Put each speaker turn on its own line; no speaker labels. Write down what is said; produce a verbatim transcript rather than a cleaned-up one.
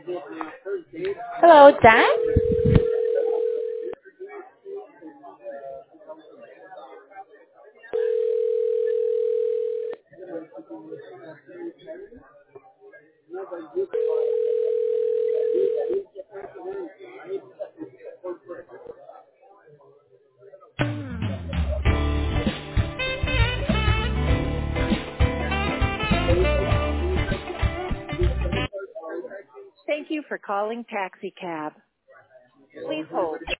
Hello, Dan? Thank you for calling Taxi Cab. Please hold.